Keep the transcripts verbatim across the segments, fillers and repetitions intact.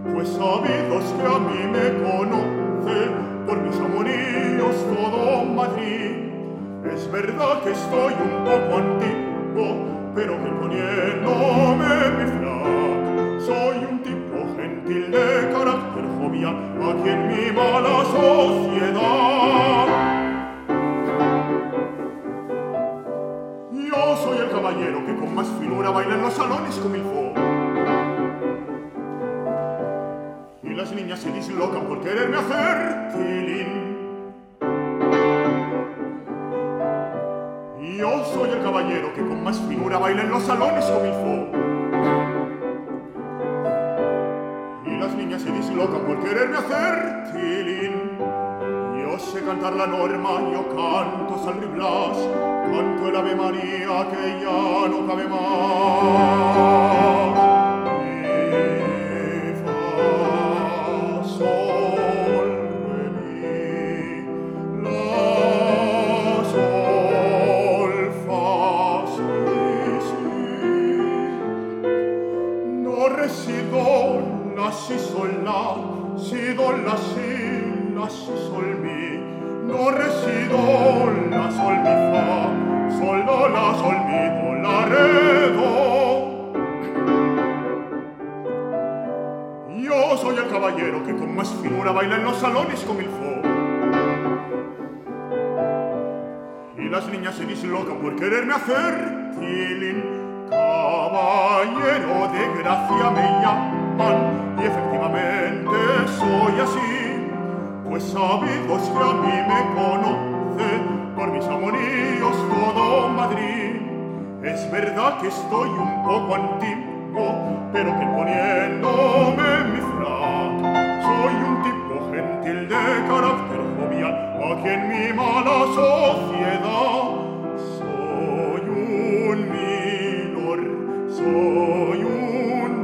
pues sabidos que a mí me conoce por mis amoríos todo Madrid. Es verdad que estoy un poco antiguo, pero que poniéndome mi frac soy un tipo gentil de carácter jovial, aquí en mi mala sociedad. Yo soy el caballero que con más finura baila en los salones como il faut. Y las niñas se dislocan por quererme hacer tilín. Yo soy el caballero que con más finura baila en los salones como il faut. Y las niñas se dislocan por quererme hacer tilín. Yo sé cantar la norma, yo canto San Blas, canto el Ave María que ya no cabe más. Mi, fa, sol, re, mi, la, sol, fa, si, si. No resido la, si, sol, la, si, do, la, si, la, si, sol, mi. No resido la, sol, mi, fa, sol, do, la, sol, mi, do, la, re, do. Yo soy el caballero que con más finura baila en los salones como il faut. Y las niñas se dislocan por quererme hacer tilín. Caballero de gracia me llaman, y efectivamente soy así, pues sabidos que a mí me conoce por mis amoríos todo Madrid. Es verdad que estoy un poco antiguo, pero que poniéndome mi frac soy un tipo gentil de carácter jovial, aquí en mi mala sociedad. Soy un milord, soy un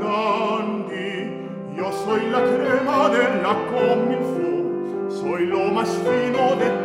dandy, yo soy la crema de la comme il faut. Soy lo más fino de